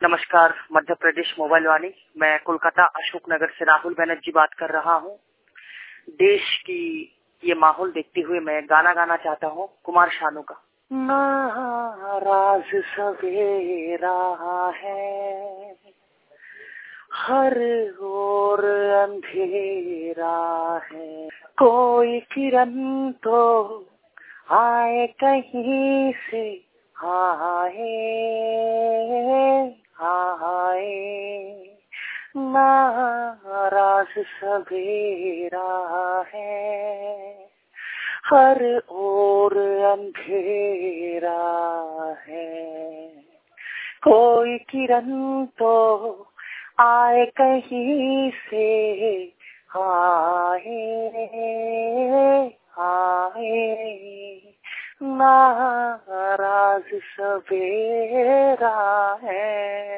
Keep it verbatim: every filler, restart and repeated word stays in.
नमस्कार, मध्य प्रदेश मोबाइल वाणी। मैं कोलकाता अशोक नगर से राहुल बनर्जी बात कर रहा हूँ। देश की ये माहौल देखते हुए मैं गाना गाना चाहता हूँ कुमार शानू का। नाराज सवेरा है, हर ओर अंधेरा है, कोई किरण तो आए कहीं से, आए आए। नाराज सवेरा है, हर ओर अंधेरा है, कोई किरण तो आए कहीं से, आए आए। नाराज सवेरा है।